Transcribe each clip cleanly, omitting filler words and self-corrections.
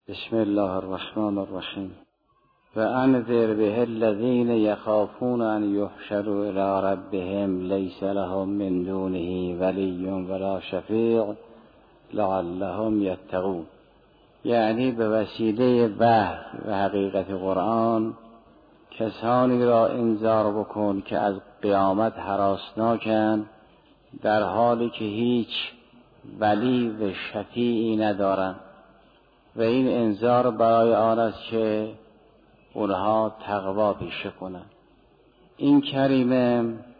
بسم الله الرحمن الرحیم. و انذر به الذین یخافون ان یحشروا الی ربهم لیس لهم من دونه ولی ولا شفیع لعلهم یتقون. یعنی به وسیله وحی و حقیقت قرآن کسانی را انذار بکن که از قیامت هراسناکند، در حالی که هیچ ولی و شفیعی ندارند، و این انذار برای آن است که اونها تقوا پیشه کنند. این کریمه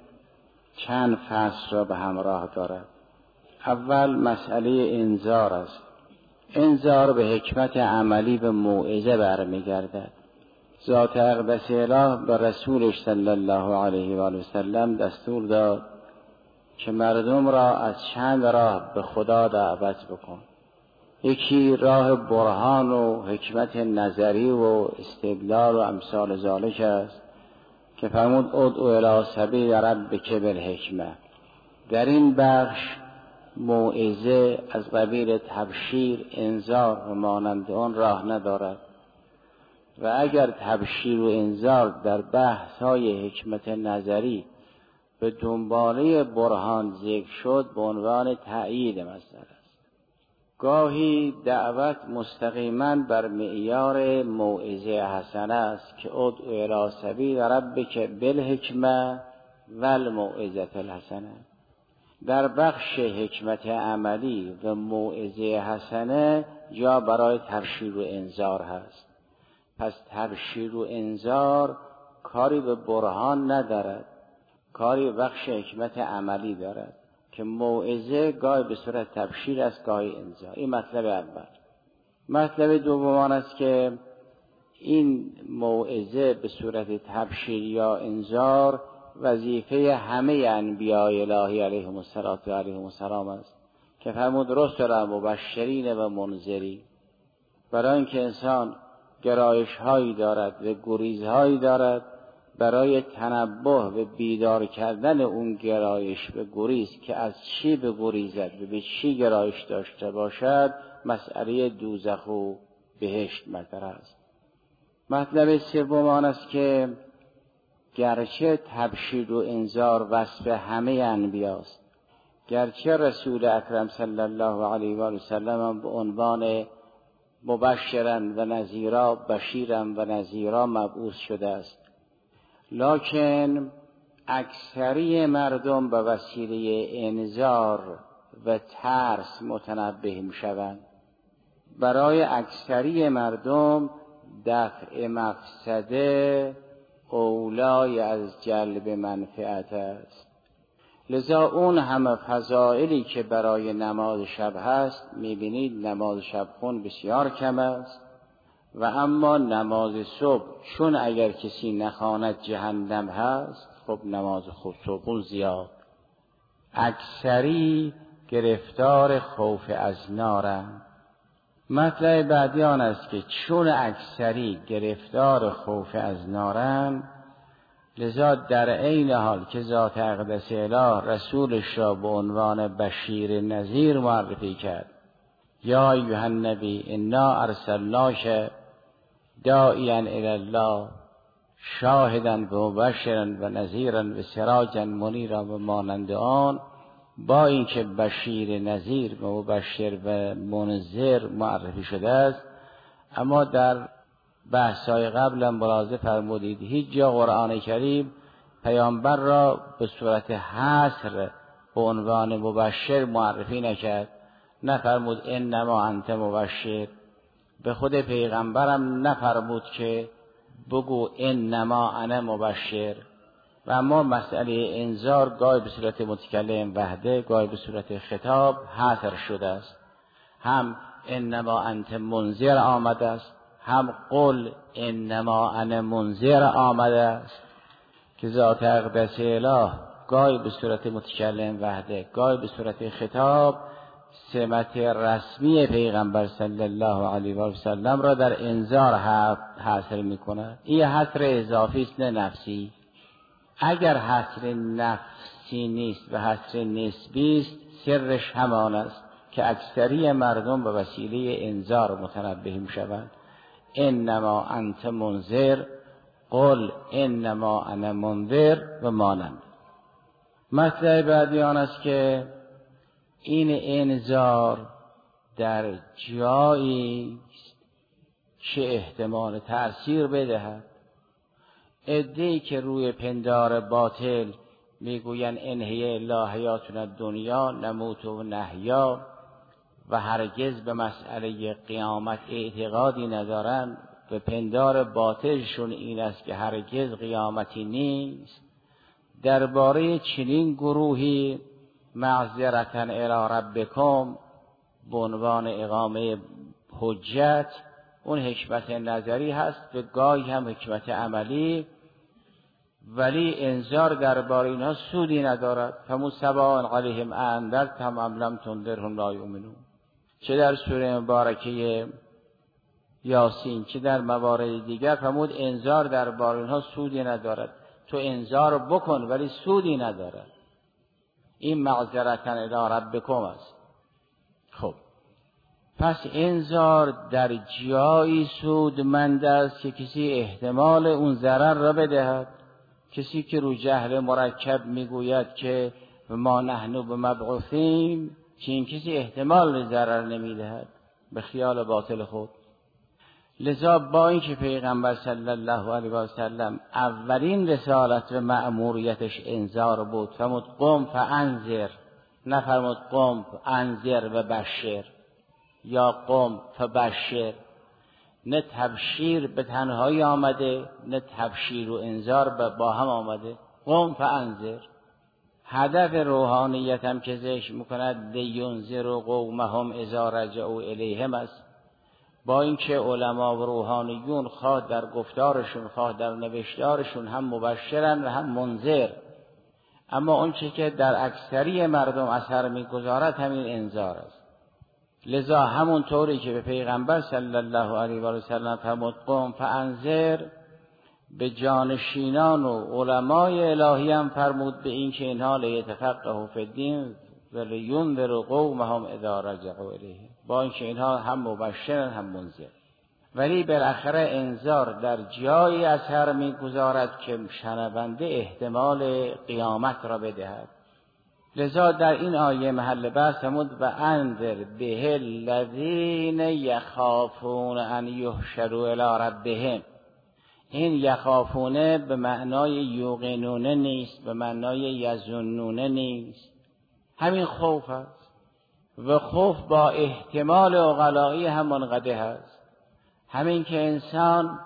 چند فصل را به همراه دارد. اول مسئله انذار است. انذار به حکمت عملی به موعظه برمیگردد. ذات اقدس اله به رسولش صلی الله علیه و آله و سلم دستور داد که مردم را از چند راه به خدا دعوت بکن. یکی راه برهان و حکمت نظری و استدلال و امثال ذالک است که فرمود ادعو الی سبیل ربک بالحکمه. در این بخش موعظه از قبیل تبشیر، انذار و مانند آن راه ندارد، و اگر تبشیر و انذار در بحث های حکمت نظری به دنباله برهان ذکر شد، به عنوان تأیید مسئله است. گاهی دعوت مستقیما بر معیار موعظه حسنه است که ادعو الی سبیل ربک بالحکمه و الموعظه الحسنه. در بخش حکمت عملی و موعظه حسنه جا برای تبشیر و انذار هست. پس تبشیر و انذار کاری به برهان ندارد، کاری به بخش حکمت عملی دارد که موعظه گاهی به صورت تبشیر است، گاهی انذار. این مطلب اول. مطلب دوم است که این موعظه به صورت تبشیر یا انذار وظیفه همه انبیاء الهی علیهم السلام است که فرمود رسلا مبشرین و منذرین. برای اینکه انسان گرایش هایی دارد و گریز هایی دارد، برای تنبه و بیدار کردن اون گرایش و گریز که از چی بگریزد و به چی گرایش داشته باشد، مسئله دوزخ و بهشت مطرح است. مطلب سوم آن است که گرچه تبشیر و انذار وصف همه انبیاست، گرچه رسول اکرم صلی الله علیه و آله و سلم به عنوان مبشرا و نذیرا، بشیرا و نذیرا مبعوث شده است، لکن اکثری مردم به وسیله انذار و ترس متنبه می‌شوند. برای اکثری مردم دفع مفسده اولای از جلب منفعت است. لذا اون همه فضائلی که برای نماز شب هست، می‌بینید نماز شب خون بسیار کم است، و اما نماز صبح چون اگر کسی نخواند جهنم هست، خب نماز صبح زیاد. اکثری گرفتار خوف از نارند. مطلب بعدی آن است که چون اکثری گرفتار خوف از نارند، لذا در عین حال که ذات اقدس اله رسولش را به عنوان بشیر نذیر معرفی کرد، یا ایها النبی انا ارسلناک داعیا الی الله شاهدا و مبشرا و نذیرا و سراجا منیرا و مانند آن، با اینکه بشیر نذیر و مبشر و منذر معرفی شده است، اما در بحث‌های قبلا ملاحظه فرمودید هیچ جا قرآن کریم پیامبر را به صورت حصر به عنوان مبشر معرفی نکرد. نفرمود انما انت مبشر. به خود پیغمبرم نفرمود که بگو انما انا مبشر. و اما مسئله انذار گاهی به صورت متکلم وحده، گاهی به صورت خطاب حصر شده است. هم انما انت منذر آمده است، هم قل انما انا منذر آمده است، که ذات اقدس اله گاهی به صورت متکلم وحده، گاهی به صورت خطاب سمت رسمی پیغمبر صلی الله علیه و سلم را در انذار حاصل میکنه. این حصر اضافی است نه نفسی. اگر حصر نفسی نیست و حصر نسبی است، سرش همان است که اکثری مردم به وسیله انذار متنبه میشوند. انما انت منذر قل انما انا منذر و مانند. مطلب بعدی آن است که این انذار در جایی که احتمال تأثیر بدهد. عده‌ای که روی پندار باطل میگویند ان هی الا حیاتنا الدنیا نموت و نحیا و هرگز به مسئله قیامت اعتقادی ندارند، به پندار باطلشون این است که هرگز قیامتی نیست. درباره چنین گروهی معذرةً الی ربکم به عنوان اقامه حجت، اون حکمت نظری هست و گاهی هم حکمت عملی، ولی انذار درباره اینها سودی ندارد. فمو سواء علیهم انذرتهم ام لم تنذرهم لا یؤمنون. چه در سوره مبارکه یاسین چه در موارد دیگر فرمود انذار درباره اینها سودی ندارد. تو انذار بکن ولی سودی ندارد. این معذرةً الی ربکم است. خب پس انذار در جایی سودمند است که کسی احتمال اون ضرر را بدهد. کسی که رو جهل مرکب میگوید که ما نحن بمبعوثین، که این کسی احتمال ضرر نمیدهد به خیال باطل خود. لذا با اینکه پیغمبر صلی الله علیه و سلم اولین رسالت و مأموریتش انذار بود، فرمود قم فانذر، نفرمود قم انذر و بشر یا قم فبشر. نه تبشیر به تنهایی آمده، نه تبشیر و انذار با هم آمده. قم فانذر. هدف روحانیت هم که ذکر میکند لینذر قومهم اذا رجعوا الیهم است. با اینکه علما و روحانیون خواه در گفتارشون خواه در نوشتارشون هم مبشرن و هم منذر، اما اون چه که در اکثری مردم اثر میگذارد همین انذار است. لذا همون طوری که به پیغمبر صلی الله علیه و سلم فرمود قم فانذر، به جانشینان و علمای الهی هم فرمود به این که اینها لیتفقهوا فی الدین و لینذروا قومهم اذا رجعوا الیه. با اینکه اینها هم مبشرن هم منذر، ولی بالاخره انذار در جایی اثر میگذارد که شنونده احتمال قیامت را بدهد. لذا در این آیه محل بحث فرمود و انذر به الذین یخافون ان یحشروا الی ربهم. این یخافونه به معنای یوقنونه نیست، به معنای یظنونه نیست، همین خوف است و خوف با احتمال عقلایی هم منقده است. همین که انسان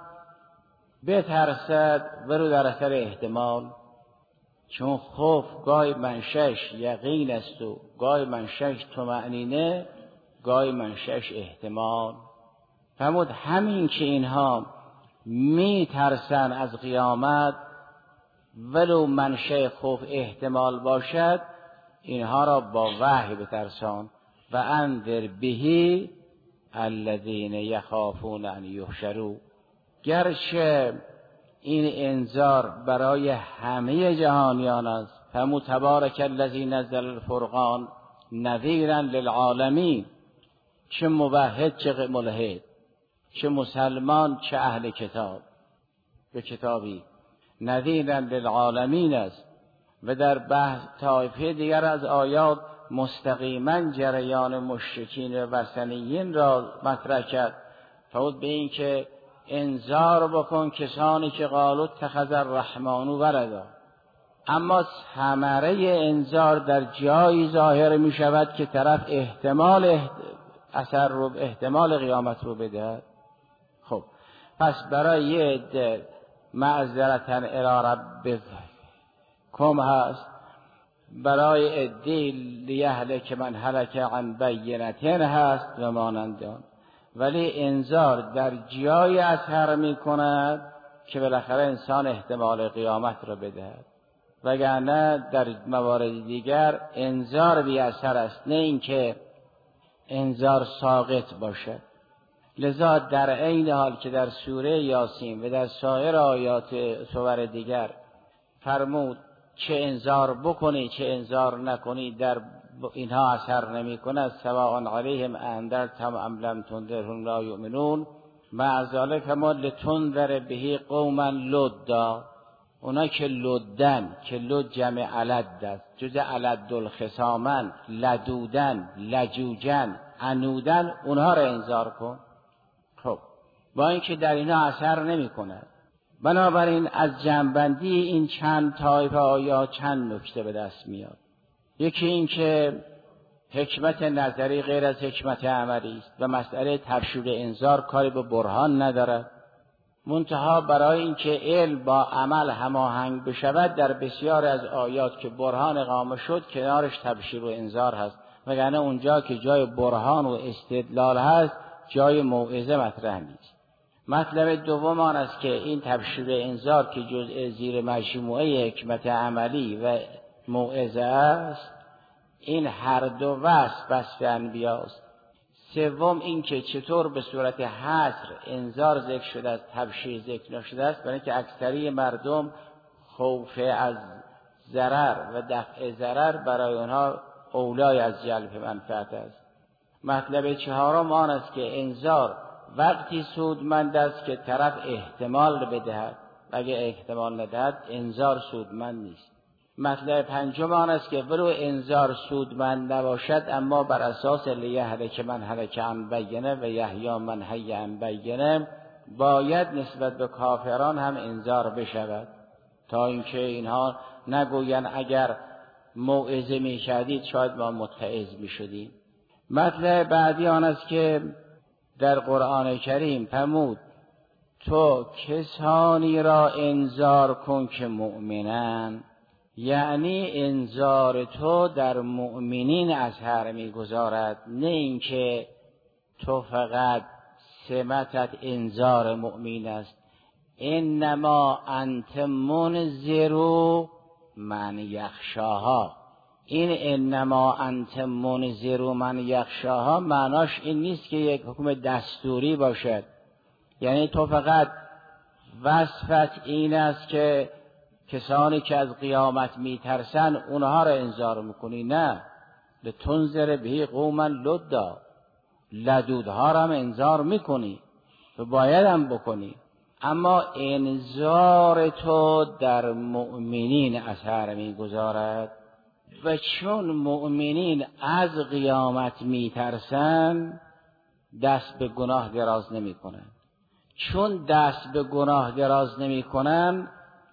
بترسد ولو در اثر احتمال، چون خوف گاهی منشأش یقین است و گاهی منشأش طمأنینه، گاهی منشأش احتمال. فرمود همین که اینها می ترسن از قیامت ولو منشأ خوف احتمال باشد، اینها را با وحی بترسان. و انذر به الذین یخافون ان یحشروا. گرچه این انذار برای همه جهانیان است، فرمود تبارک الذی نزل الفرقان نذیرا للعالمین. چه موحد چه ملحد، چه مسلمان چه اهل کتاب به کتابی، نذیرا للعالمین است. و در بحث طایفه دیگر از آیات مستقیما جریان مشرکین و وثنیین را مطرح کرد. فرمود به این که انذار بکن کسانی که قالوا اتخذ الرحمن ولدا. اما ثمره انذار در جایی ظاهر می شود که طرف احتمال قیامت رو بدهد. خب پس برای یه عده معذرةً الی ربکم هست، برای عده لیهلک من هلک عن بینة هست و مانند آن. ولی انذار در جایی اثر می کند که بالاخره انسان احتمال قیامت را بدهد، وگرنه در موارد دیگر انذار بی اثر است، نه اینکه انذار ساقط باشد. لذا در عین حال که در سوره یاسین و در سایر آیات سور دیگر فرمود چه انذار بکنی چه انذار نکنی، در اینها اثر نمی کند سواء علیهم انذرتهم ام لم تنذرهم لا یؤمنون مع ذلک ما لتنذر به قوما لدا، اونا که لدن، که لد جمع علد است، جز علد الخصامن، لدودن، لجوجن، عنودن، اونها را انذار کن. خب با اینکه در اینا اثر نمی کند. بنابراین از جمع‌بندی این چند طایفه آیات چند نکته به دست میاد. یکی این که حکمت نظری غیر از حکمت عملی است و مسئله تبشیر انذار کاری به برهان ندارد. منتها برای اینکه علم با عمل هماهنگ بشود در بسیار از آیات که برهان اقامه شد کنارش تبشیر و انذار هست، وگرنه اونجا که جای برهان و استدلال هست جای موعظه مطرح نیست. مطلب دوم آن است که این تبشیر انذار که جزء زیر مجموعه حکمت عملی و موعظه است، این هر دو وصف انبیاست. سوم این که چطور به صورت حصر انذار ذکر شده است، تبشیر ذکر نشده است، برای که اکثری مردم خوف از ضرر و دفع ضرر برای آنها اولای از جلب منفعت است. مطلب چهارم آن است که انذار وقتی سودمند است که طرف احتمال بدهد، اگه احتمال ندهد انذار سودمند نیست. مطلب پنجم آن است که ولو انذار سودمند نباشد اما بر اساس لیهلک من هلک عن بینه و یحیی من حی عن بینه باید نسبت به کافران هم انذار بشود، تا اینکه اینها نگویند اگر موعظه می‌کردید شاید ما متعظ می‌شدیم. مطلب بعدی آن است که در قرآن کریم فرمود تو کسانی را انذار کن که مؤمنن، یعنی انذار تو در مؤمنین اثر می‌گذارد، نه اینکه تو فقط سمتت انذار مؤمن است. انما انت منذر من یخشاها. این انما انت منذر من یخشاها معناش این نیست که یک حکم دستوری باشد، یعنی تو فقط وصفت این است که کسانی که از قیامت میترسن اونها را انذار میکنی. نه، لتنذر به قوما لدا، لدودها را هم انذار میکنی و باید هم بکنی، اما انذار تو در مؤمنین اثر میگذارد. و چون مؤمنین از قیامت میترسن دست به گناه دراز نمیکنن، چون دست به گناه دراز نمیکنن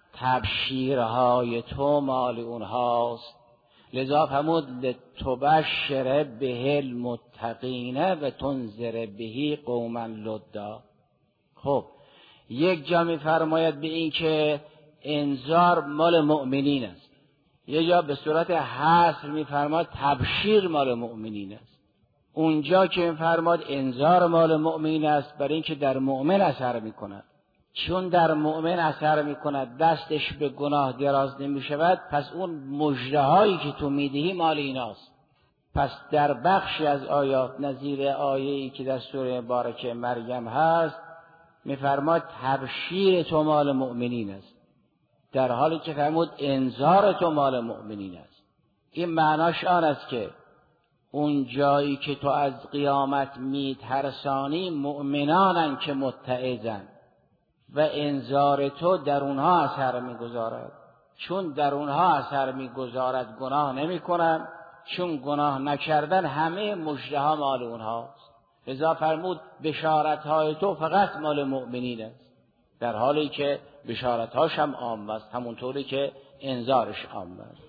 تبشیرهای تو مال اونهاست. لذا فرمود لتبشر به المتقین و تنذر به قوما لدا. خب یک جا میفرماید به این که انذار مال مؤمنین است، یه جا به صورت حصر میفرماید تبشیر مال مؤمنین است. اونجا که میفرماید انذار مال مؤمنین است برای اینکه در مؤمن اثر میکند، چون در مؤمن اثر میکند دستش به گناه دراز نمیشود، پس اون مژده‌هایی که تو میدهی مال ایناست. پس در بخشی از آیات نظیر آیه‌ای که در سوره مبارکه مریم هست میفرماید تبشیر تو مال مؤمنین است، در حالی که فرمود انذار تو مال مؤمنین است. این معناش آن است که اون جایی که تو از قیامت میترسانی مؤمنانن که متعظن و انذار تو در اونها اثر میگذارد. چون در اونها اثر میگذارد گناه نمیکنن، چون گناه نکردن همه مژده‌ها مال اونهاست. لذا فرمود بشارت‌های تو فقط مال مؤمنین است، در حالی که بشارت‌هاش هم عام است، همونطوری که انذارش عام است.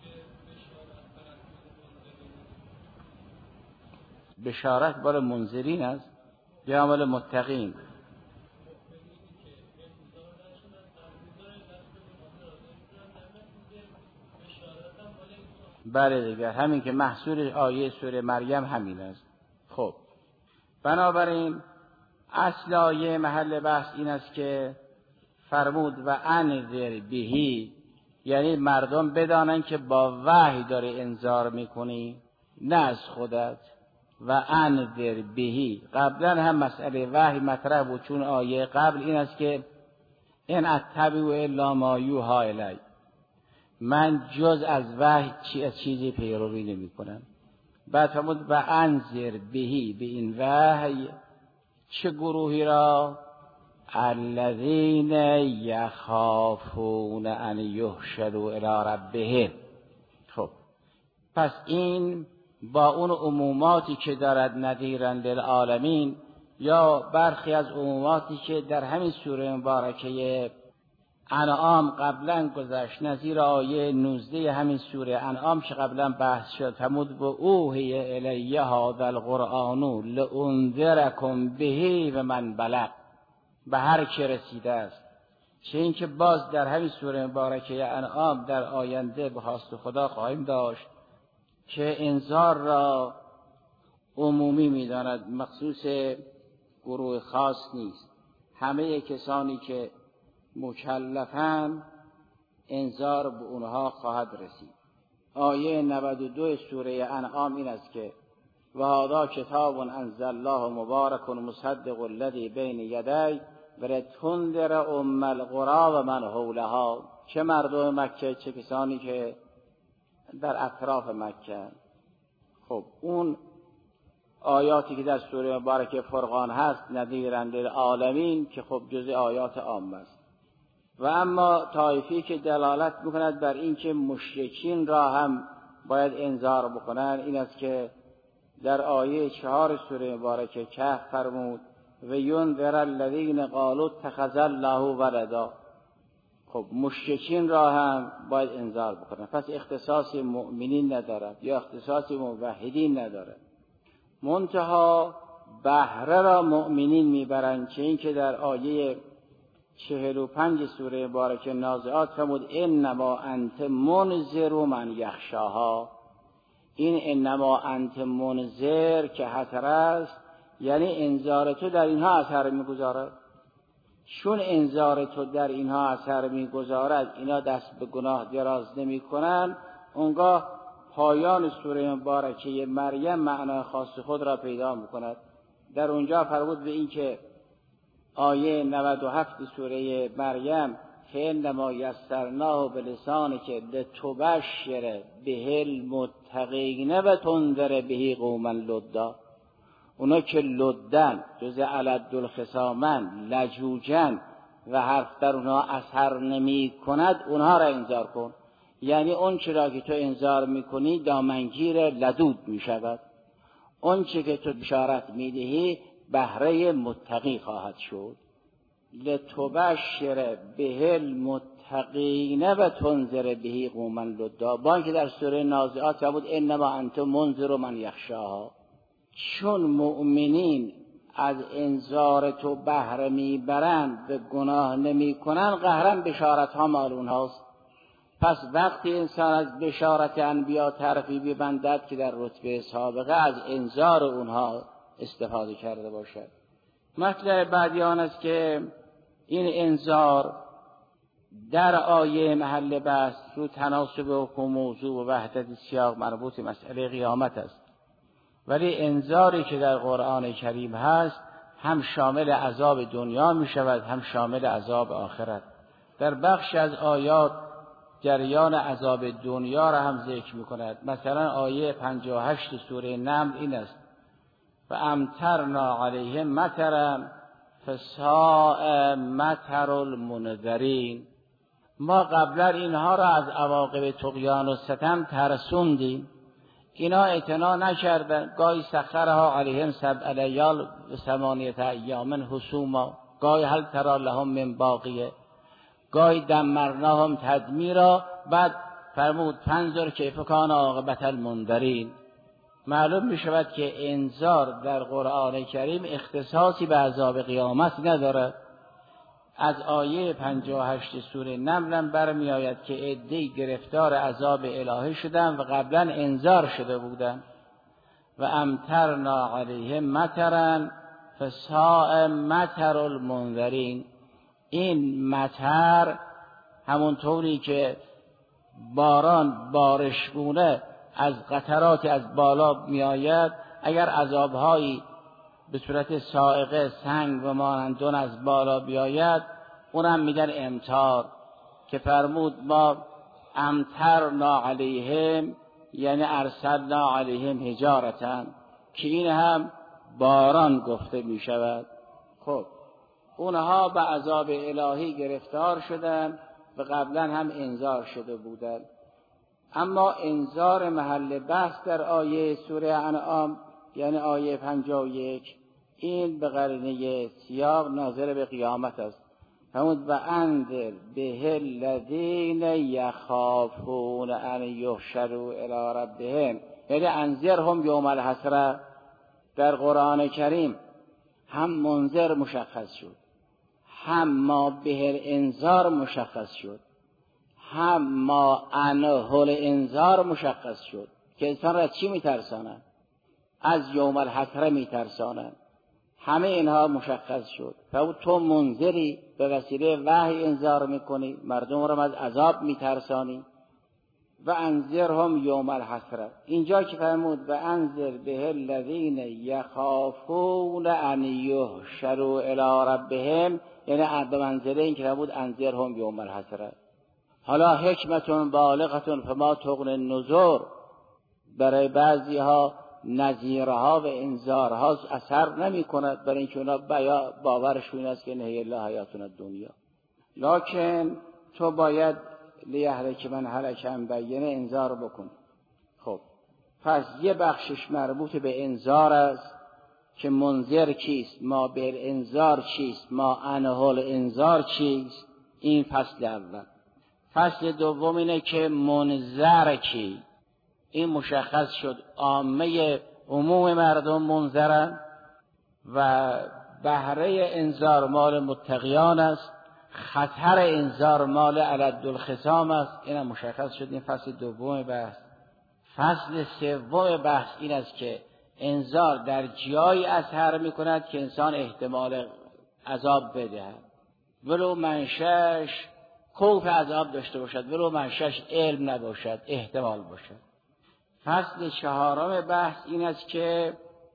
بشارت برای منذرین است یا مال متقین؟ بله دیگر، همین که محصول آیه سوره مریم همین است. خب بنابراین اصل آیه محل بحث این است که فرمود و انذر بهی، یعنی مردم بدانن که با وحی داره انذار میکنی نه از خودت. و انذر بهی قبلا هم مسئله وحی مطرح بود، چون آیه قبل این است که ان اتبع الا ما یوحی الی، من جز از وحی چیزی پیروی نمی کنم. بعد فرمود و انذر بهی، به این وحی چه گروهی را؟ الذین یخافون ان یحشروا الی ربهم. خب پس این با اون عموماتی که دارد نذیرا للعالمین، یا برخی از عموماتی که در همین سوره مبارکه انعام قبلا گذشت، نظیر آیه 19 همین سوره انعام که قبلا بحث شد، فرمود و اوحی الی هذا القرآن لانذرکم به و من بلغ، به هر که رسیده است. چه اینکه باز در همین سوره مبارکه انعام در آینده به خواست خدا خواهیم داشت که انذار را عمومی می‌داند، مخصوص گروه خاص نیست. همه کسانی که مکلفن انذار به اونها خواهد رسید. آیه 92 سوره انعام این است که و هذا کتاب انزلناه مبارک مصدق الذی بین یدیه ولتنذر ام القری و من حولها. چه مردم مکه، چه کسانی که در اطراف مکه. خب اون آیاتی که در سوره مبارکه فرقان هست نذیرا للعالمین که خب جزء آیات عام است. و اما طایفی که دلالت میکند بر این که مشرکین را هم باید انذار بکنن، این است که در آیه 4 سوره مبارکه کهف فرمود و ینذر الذین قالوا اتخذ الله ولدا. خب مشرکین را هم باید انذار بکنن. پس اختصاص مؤمنین ندارد یا اختصاص موحدین ندارد. منتها بهره را مؤمنین میبرند، چه این که در آیه 45 سوره مبارکه نازعات فرمود انما انت منذر من یخشاها. این انما انت منذر که حسر است، یعنی انذار تو در اینها اثر میگذارد. چون انذار تو در اینها اثر میگذارد، اینا دست به گناه دراز نمی کنند، اونگاه پایان سوره مبارکه مریم معنای خاص خود را پیدا میکند. در اونجا فرمود به این که آیه 97 سوره مریم فانما یسرناه بلسانک لتبشر به المتقین و تنذر به قوما لدا. اونا که لدن جز علد الخصامن لجوجن و حرف در اونها اثر نمی کند، اونها را انذار کن. یعنی اون چرا که تو انذار میکنی دامنگیر لدود میشود، اون چه که تو بشارت میدهی بهره متقی خواهد شد. لتبشر به المتقین و تنذر به قوما لدا. با اینکه در سوره نازعات بود انما انت منذر من یخشاها. چون مؤمنین از انذار تو بهره میبرند به گناه نمی کنند، قهرن بشارت ها مال اونهاست. پس وقتی انسان از بشارت انبیا طرفی ببندد که در رتبه سابقه، از انذار اونها استفاده کرده باشد. مطلب بعدی آن است که این انذار در آیه محل بحث رو تناسب حکم موضوع و وحدت سیاق مربوط مسئله قیامت است، ولی انذاری که در قرآن کریم هست هم شامل عذاب دنیا می شود هم شامل عذاب آخرت. در بخش از آیات جریان عذاب دنیا را هم ذکر می کند. مثلا آیه 58 سوره نمل این است و امطرنا علیهم مطرا فساء مطر المنذرین. ما قبلا اینها را از عواقب طغیان و ستم ترسوندیم، اینا اعتنا نکردن. گاهی سخرها علیهم 7 لیال و 8 ایام حسوما، گاهی هل تری لهم من باقیه، گاهی دمرناهم تدمیرا. بعد فرمود فانظر کیف کان عاقبت المنذرین. معلوم می شود که انذار در قرآن کریم اختصاصی به عذاب قیامت ندارد. از آیه 58 سوره نمل برمی آید که عده‌ای گرفتار عذاب الهی شدن و قبلا انذار شده بودند. و امطرنا علیهم مطرا فساء مطر المنذرین. این مطر همونطوری که باران بارشگونه از قطراتی از بالا می آید، اگر عذابهایی به صورت صاعقه سنگ و مانندون از بالا بیاید، اونم میگن امطار، که فرمود ما امطرنا علیهم یعنی ارسلنا علیهم حجارة، که این هم باران گفته می شود. خب اونها به عذاب الهی گرفتار شدند و قبلا هم انذار شده بودند. اما انذار محل بحث در آیه سوره انعام یعنی آیه 51 این به قرینه سیاق ناظر به قیامت است. فرمود و انذر به الذین یخافون ان یحشروا الی ربهم، یعنی انذرهم یوم الحسره. در قرآن کریم هم منذر مشخص شد، هم ما به الانذار مشخص شد، هم ما عنه الانذار مشخص شد که انسان را چی میترسانند؟ از یوم الحسره میترسانند. همه اینها مشخص شد. تو منذری، به وسیله وحی انذار میکنی، مردم را از عذاب میترسانی. و انذرهم یوم الحسره، اینجا که فرمود و انذر به الذین یخافون ان یحشروا الی ربهم، یعنی به منزله این که فرمود انذرهم یوم الحسره. حالا حکمتون بالغتون فما تغنی النذر، برای بعضی ها نذیرها و انذارها اثر نمی کند، برای اینکه اونا باورشون است که نهی الله حیاتنا الدنیا. لکن تو باید لیهلک من هلک عن بینه انذار بکن. خب پس یه بخشش مربوط به انذار است که منذر کیست، ما به انذار چیست، ما عنه الانذار چیست. این فصل اول. فصل دوم اینه که منذر کی. این مشخص شد عامه عموم مردم منذرن و بهره انذار مال متقیان است، خطر انذار مال الد الخصام است. این مشخص شد. این فصل دوم بحث. فصل سوم بحث این است که انذار در جایی اثر می کند که انسان احتمال عذاب بدهد، ولو منشأش خوف عذاب داشته باشد، ولو منشأش علم نباشد، احتمال باشد. فصل چهارم بحث این است که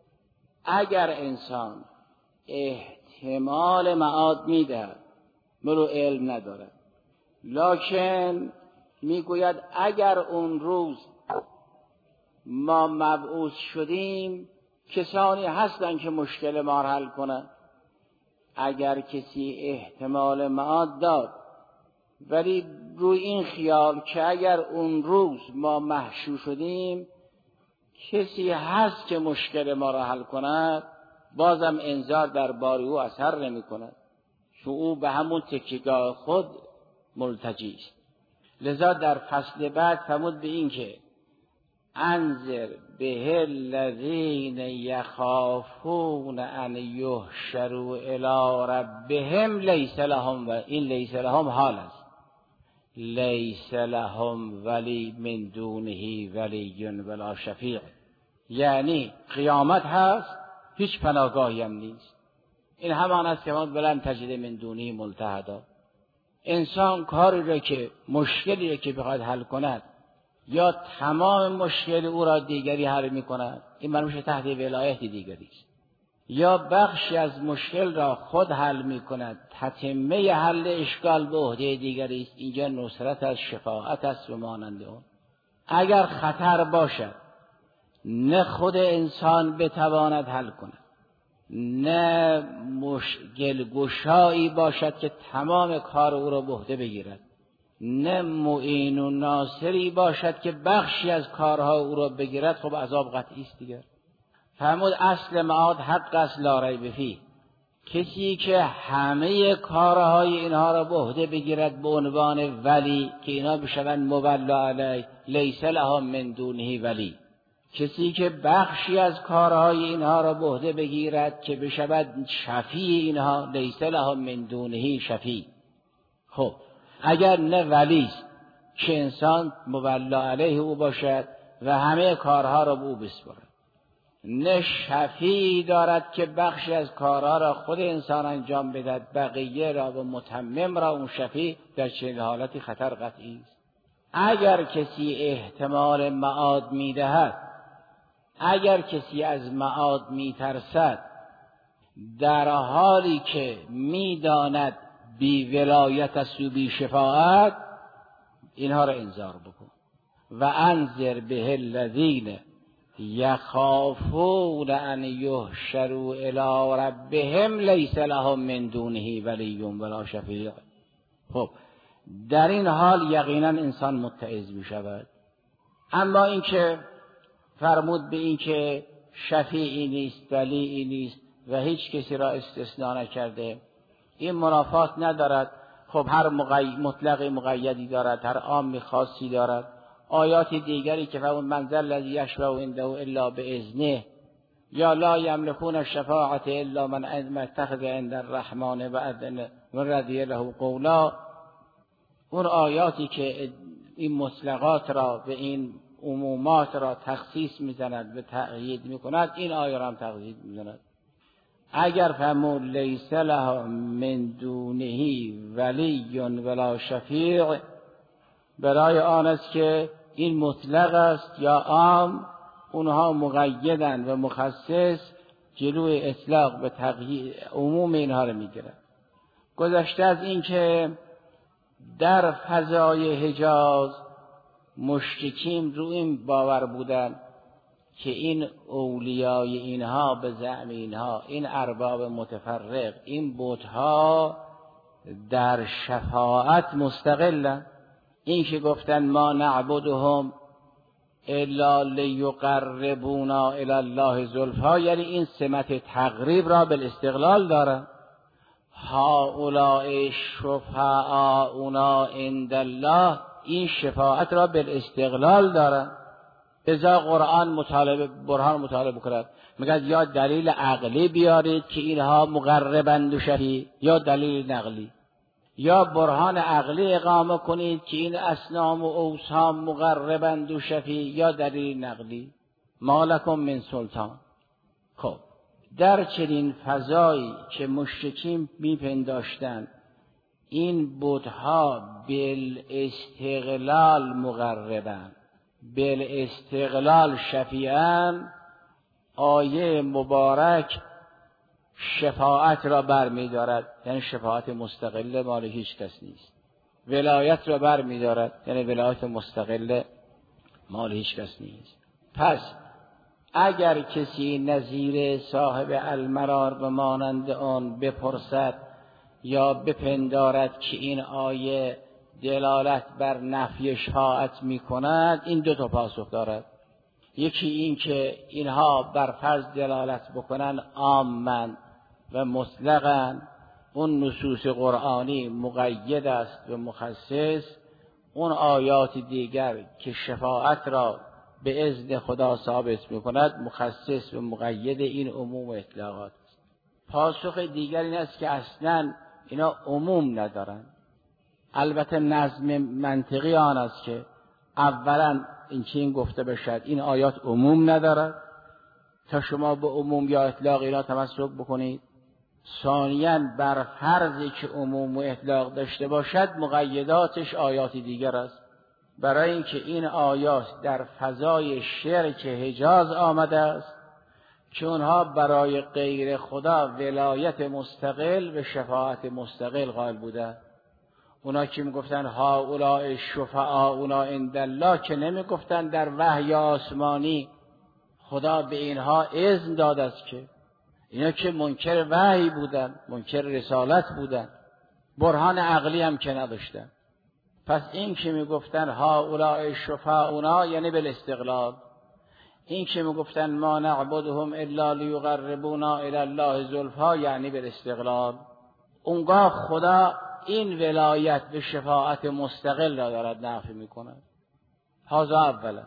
اگر انسان احتمال معاد میدهد ولو علم ندارد، لکن میگوید اگر اون روز ما مبعوث شدیم کسانی هستند که مشکل ما را حل کنند. اگر کسی احتمال معاد داد ولی روی این خیال که اگر اون روز ما محشور شدیم کسی هست که مشکل ما را حل کند، بازم انذار در باری او اثر نمی کند، چون او به همون تکیهگاه خود ملتجی است. لذا در فصل بعد فرمود به این که انذر به الذین یخافون ان یحشروا الی ربهم لیس لهم، و این لیس لهم حال است، لیس لهم ولی من دونه ولی ولا شفیع، یعنی قیامت هست هیچ پناهگاهی هم نیست. این همان است که ما بلند تجد من دونه ملتحدا. انسان کاری را که مشکلی را که بخواد حل کند یا تمام مشکل او را دیگری حل می کند، این مرموش تحت ولایت دیگری است، یا بخشی از مشکل را خود حل می کند، تتمه حل اشکال به عهده دیگری است. اینجا نصرت از شفاعت است و مانند اون. اگر خطر باشد نه خود انسان بتواند حل کند، نه مشکل گشایی باشد که تمام کار او را به عهده بگیرد، نه معین و ناصری باشد که بخشی از کارها او را بگیرد، خب عذاب قطعی است دیگر. فرمود اصل معاد حق است لا ریب فیه. کسی که همه کارهای اینها را به عهده بگیرد به عنوان ولی که اینا بشوند مولا علیه، لیس لهم من دونه ولی. کسی که بخشی از کارهای اینها را به عهده بگیرد که بشود شفیع اینها، لیس لهم من دونه شفیع. خب اگر نه ولی است که انسان مولا علیه او باشد و همه کارها را به او بسپارد، نه شفیع دارد که بخشی از کارها را خود انسان انجام بدهد، بقیه را و متمم را اون شفیع، در چنین حالتی خطر قطعی است. اگر کسی احتمال معاد میدهد، اگر کسی از معاد میترسد، در حالی که میداند بی ولایت است و بی شفاعت، اینها را انذار بکن. و انذر به الذین یخافون ان یحشروا الی ربهم لیس لهم من دونه ولی ولا شفیع. خب در این حال یقینا انسان متعظ می شود. اما اینکه فرمود به این که شفیعی نیست، ولیی نیست و هیچ کسی را استثناء نکرده، این منافات ندارد. خب هر مطلق مقیدی دارد، هر عام خاصی دارد. آیات دیگری که فرمود من ذا الذی یشفع عنده الا باذنه یا لا یملکون الشفاعة الا من اتخذ عند الرحمن وعدا ورضی له قولا، اون آیاتی که این مطلقات را به این عمومات را تخصیص میزند و تأیید میکند، این آیه را هم تأیید میزند. اگر فرمود لیس له من دونه ولی ولا شفیع، برای آن است که این مطلق است یا عام، اونها مقیدن و مخصص، جلوی اطلاق به تقیید عموم اینها را میگیرند. گذشته از این که در فضای حجاز مشرکین رو این باور بودن که این اولیای اینها به زعم اینها، این ارباب متفرق، این بتها در شفاعت مستقلن. این که گفتن ما نعبدهم الا لیقربونا الی الله زلفا، یعنی این سمت تقریب را بالاستقلال دارن. هؤلاء شفعاؤنا عند الله، این شفاعت را بالاستقلال دارن. ازا قرآن برهان مطالبه کند، میگه یا دلیل عقلی بیارید که اینها مقربند و شفیع، یا دلیل نقلی، یا برهان عقلی اقامه کنید که این اصنام و اوثان مقربند و شفیع، یا دلیل نقلی. ما لکم من سلطان. خب در چنین فضایی که مشرکین میپنداشتند این بتها بالاستقلال مقربند، بالاستقلال شفیعان، آیه مبارک شفاعت را برمی دارد، یعنی شفاعت مستقله مال هیچ کس نیست. ولایت را برمی دارد، یعنی ولایت مستقله مال هیچ کس نیست. پس اگر کسی نظیر صاحب المرار به مانند آن بپرسد یا بپندارد که این آیه دلالت بر نفی شفاعت می کند، این دو تا پاسخ دارد. یکی این که اینها بر فرض دلالت بکنن عامن و مطلقن، اون نصوص قرآنی مقید است و مخصص. اون آیات دیگر که شفاعت را به اذن خدا ثابت می کند مخصص و مقید این عموم اطلاقات است. پاسخ دیگر این است که اصلا اینا عموم ندارن. البته نظم منطقی آن است که اولا این گفته بشد این آیات عموم ندارد تا شما به عموم یا اطلاق اینا تمسک بکنید. ثانیاً بر فرضی که عموم و اطلاق داشته باشد مقیداتش آیات دیگر است، برای اینکه این آیات در فضای شرک حجاز آمده است که اونها برای غیر خدا ولایت مستقل و شفاعت مستقل قائل بودند. اونا که میگفتن هؤلاء شفعاؤنا عند الله، که نمیگفتن در وحی آسمانی خدا به اینها اذن داد است، که اینا که منکر وحی بودن، منکر رسالت بودن، برهان عقلی هم که نداشتن. پس این که میگفتن هؤلاء شفعاؤنا یعنی بالاستقلال، این که میگفتن ما نعبدهم الا لیقربونا الی الله زلفا یعنی بالاستقلال. اونگاه خدا این ولایت به شفاعت مستقل را دارد نفی میکند. هذا اولا.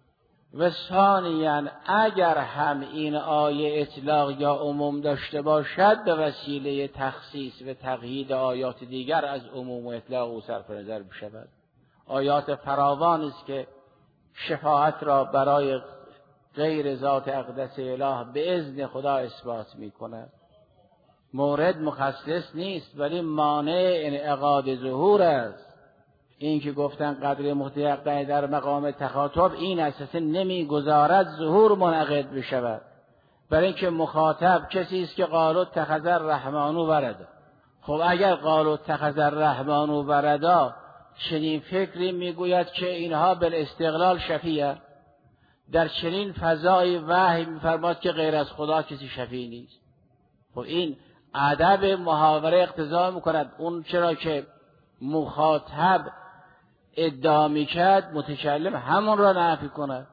و ثانیاً اگر هم این آیه اطلاق یا عموم داشته باشد به وسیله تخصیص و تقیید آیات دیگر از عموم و اطلاق او صرف نظر بشود. آیات فراوان است که شفاعت را برای غیر ذات اقدس اله به اذن خدا اثبات میکند. مورد مخصص نیست ولی مانع انعقاد ظهور است. این که گفتن قدر متیقن در مقام تخاطب، این اساسا نمیگذارد ظهور منعقد بشود، برای اینکه مخاطب کسی است که قالوا اتخذ الرحمن ولدا. خب اگر قالوا اتخذ الرحمن ولدا چنین فکری میگوید که اینها بالاستقلال شفیع، در چنین فضای وحی میفرماد که غیر از خدا کسی شفیع نیست. خب این ادب محاوره اقتضا میکند اون چرا که مخاطب ادعا میکرد متکلم همون را نفی کند.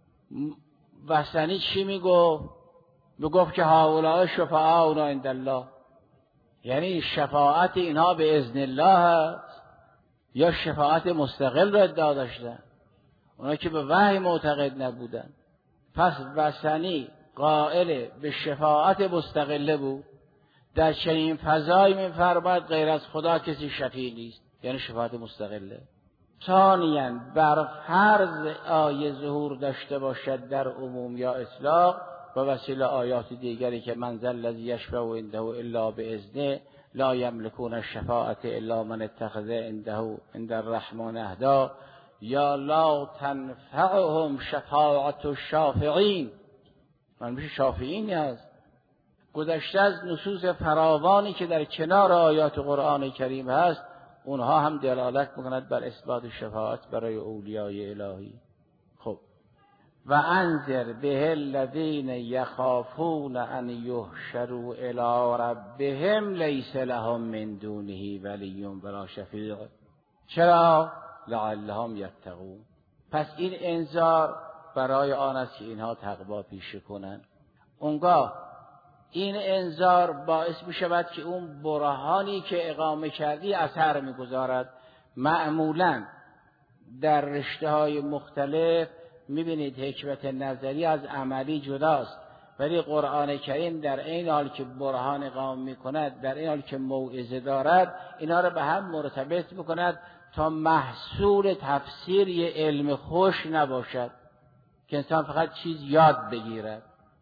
وثنی چی میگفت؟ میگفت که هؤلاء شفعاؤنا عند الله، یعنی شفاعت اینها به اذن الله هست یا شفاعت مستقل را ادعا داشتن، اونا که به وحی معتقد نبودن. پس وثنی قائل به شفاعت مستقله بود، در چنین فضایی می‌فرماید غیر از خدا کسی شفیع نیست، یعنی شفاعت مستقله. ثانیاً بر فرض آیه ظهور داشته باشد در عموم یا اطلاق و وسیله آیات دیگری که من ذا الذی یشفع عنده الا باذنه لا یملکون الشفاعة الا من اتخذ عنده عند الرحمن عهدا یا لا تنفعهم شفاعة الشافعین. من میشه شافعین هست. گذشته از نصوص فراوانی که در کنار آیات قرآن کریم هست، اونها هم دلالت میکند بر اثبات شفاعت برای اولیای الهی. خب و انذر به الذین یخافون ان یحشروا الی ربهم لیس لهم من دونه ولی ولا شفیع. چرا؟ لعلهم یتقون. پس این انذار برای آن است که اینها تقوا پیشه کنند. اونگاه این انذار باعث می شود که اون برهانی که اقامه کردی اثر می گذارد. معمولا در رشته های مختلف می بینید حکمت نظری از عملی جداست، ولی قرآن کریم در این حال که برهان اقامه می کند، در این حال که موعظه دارد، اینا رو به هم مرتبط می کند تا محصول تفسیر یه علم خوش نباشد که انسان فقط چیز یاد بگیرد.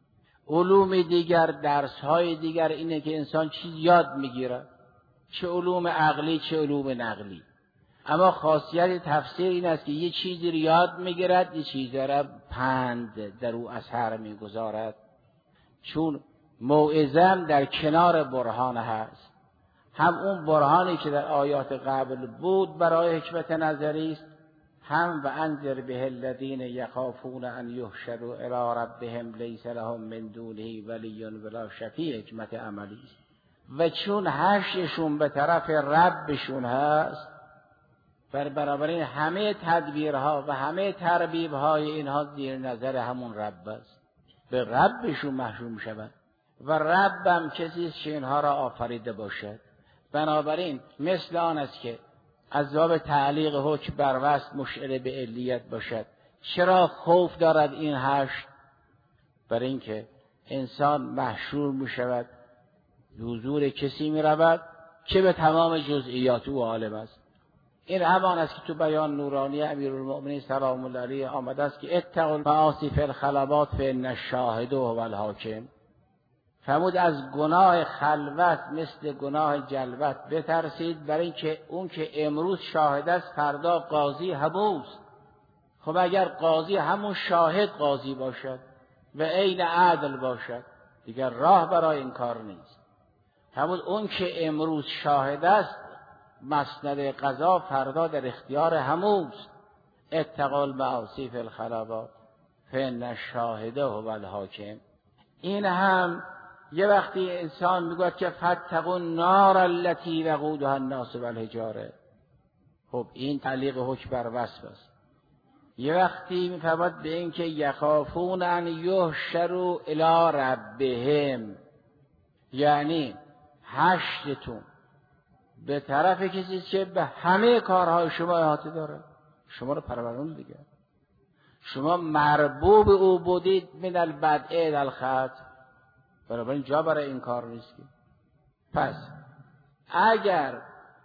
علوم دیگر، درس‌های دیگر اینه که انسان چیز یاد میگیره، چه علوم عقلی چه علوم نقلی. اما خاصیت تفسیر این است که یه چیزی رو یاد میگیرد، یه چیزی را پند در او اثر میگذارد. چون موعظه در کنار برهان هست، هم اون برهانی که در آیات قبل بود برای حکمت نظری است، هم و انذر به الذین یخافون ان یحشروا الی ربهم لیس لهم من دونه ولی ولا شفیع، حکمت عملی است. و چون حشرشون به طرف ربشون هست، بنابراین همه تدبیرها و همه تربیبهای اینها زیر نظر همون رب است، به ربشون محشور شود و ربم کسی است که اینها را آفریده باشد. بنابراین مثل آن است که از باب تعلیق حکم بر وصف مشعر به علیت باشد. چرا خوف دارد این حشر؟ برای اینکه انسان محشور می شود، حضور کسی می رود که به تمام جزئیات او عالم است. این همان است که تو بیان نورانی امیرالمؤمنین سلام الله علیه آمده است که اتقوا المعاصی فی الخلوات فان الشاهد هو الحاکم. فرمود از گناه خلوت مثل گناه جلوت بترسید، برای اینکه اون که امروز شاهد است فردا قاضی هموست. خب اگر قاضی همون شاهد قاضی باشد و عین عدل باشد، دیگر راه برای این کار نیست. فرمود اون که امروز شاهد است مسند قضا فردا در اختیار هموست. اتقوا المعاصی فی الخلوات فان الشاهد هو الحاکم. این هم یه وقتی انسان میگوید که فاتقوا النار التي وقودها الناس والحجاره. خب این تعلیق حکم بر وصف است. یه وقتی میفرماد به این که یخافون ان یحشروا الی ربهم، یعنی حشرتون به طرف کسی که به همه کارهای شما احاطه داره، شما رو پرورون دیگه، شما مربوب او بودید من البدء الی الخط، برای اینجا برای این کار نیست که. پس اگر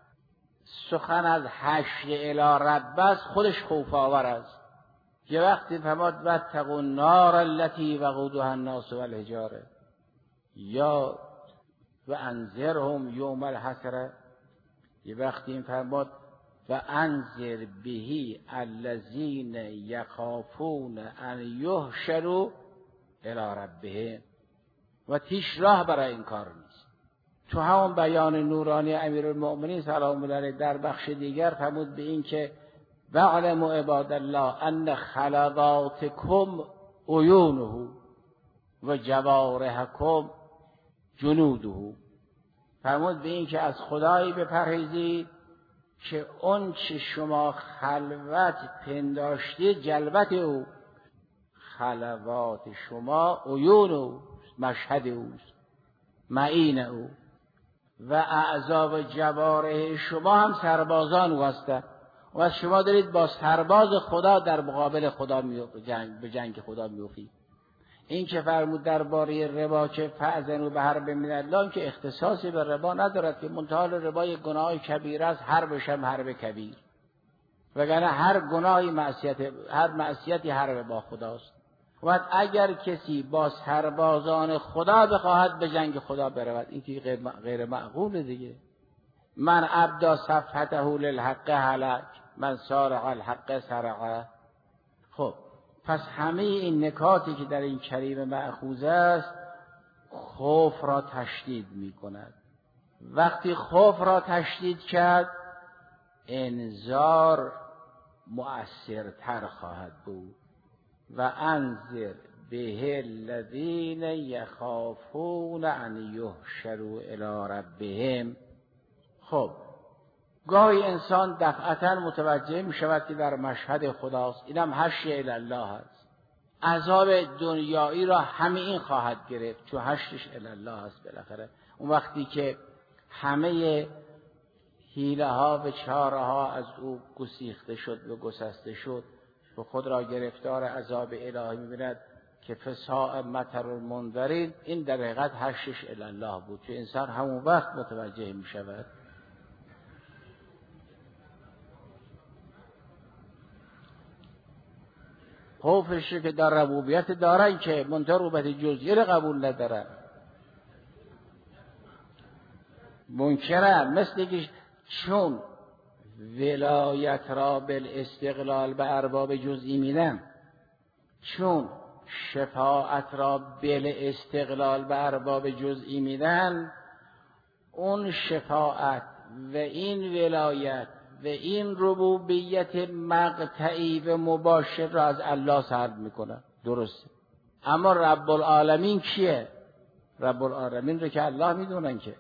سخن از حشر الی رب است خودش خوف آور است. یه وقتی فرمود واتقوا النار التي وقودها الناس والحجاره، یا و انذرهم یوم الحسره، یه وقتی این فرمود و انذر به الذین یخافون ان یحشروا الی ربهم، و تیش راه برای این کار نیست. تو همون بیان نورانی امیرالمؤمنین سلام الله علیه در بخش دیگر فرمود به این که واعلموا عباد الله ان خلقاتکم عیونه و جوارحکم جنوده. فرمود به این که از خدایی بپرهیزید که اون چه شما خلوت پنداشتید جلوت او، خلوات شما عیون او، مشهد اوست، معین او، و اعضا و جوارح شما هم سربازان او هستند و از شما دارید با سرباز خدا در مقابل خدا به جنگ خدا میوفید. این که فرمود درباره ربا که فأذنوا بحرب من الله که اختصاصی به ربا ندارد که منتهی ربا یک گناه کبیر است، حربش هم حرب کبیر، وگرنه هر گناهی معصیتی حرب با خداست. و اگر کسی با سربازان خدا بخواهد به جنگ خدا برود، این که غیر معقول دیگه. من ابدا صفحته للحق هلک، من سارع الحق سرعه. خب پس همه این نکاتی که در این کریم مأخوذ است خوف را تشدید می کند. وقتی خوف را تشدید کرد انذار مؤثرتر خواهد بود. و انذر به الذین یخافون ان یحشروا الی ربهم. خب گاهی انسان دفعتا متوجه می شود که در مشهد خداست، اینم حشر الی الله است. عذاب دنیایی را همین خواهد گرفت چون حشرش الی الله است. بالاخره اون وقتی که همه حیله ها و چاره ها از او گسیخته شد و گسسته شد و خود را گرفتار عذاب الهی می‌بیند که فساء مطر المنذرین، این در حقیقت حشرش الی الله بود چون انسان همون وقت متوجه می شود. خوفش که در ربوبیت دارن که منتها ربوبیت جزئی را قبول ندارن، منکرن. مثل که چون ولایت را بالاستقلال به ارباب جزئی میدن، چون شفاعت را بالاستقلال به ارباب جزئی میدن، اون شفاعت و این ولایت و این ربوبیت مقطعی و مباشر را از الله سلب میکنه. درسته، اما رب العالمین کیه؟ رب العالمین رو که الله میدونن که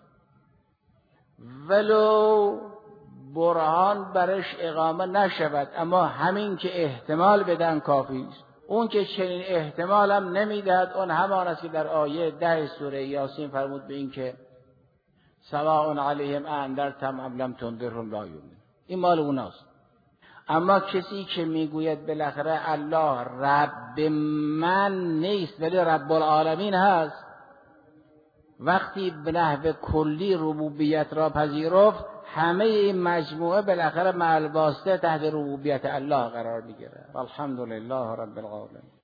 ولو برهان برش اقامه نشود، اما همین که احتمال بدن کافی است. اون که چنین احتمال هم نمیدهد اون همان است که در آیه 10 سوره یاسین فرمود به این که سواء علیهم انذرتم ام لم تنذرهم لا یؤمنون. این مال اوناست. اما کسی که میگوید بالاخره الله رب من نیست ولی رب العالمین هست، وقتی به نحو کلی ربوبیت را پذیرفت، همه این مجموعه بالاخره مع الواسطه تحت ربوبیت الله قرار میگیره. الحمدلله رب العالمین.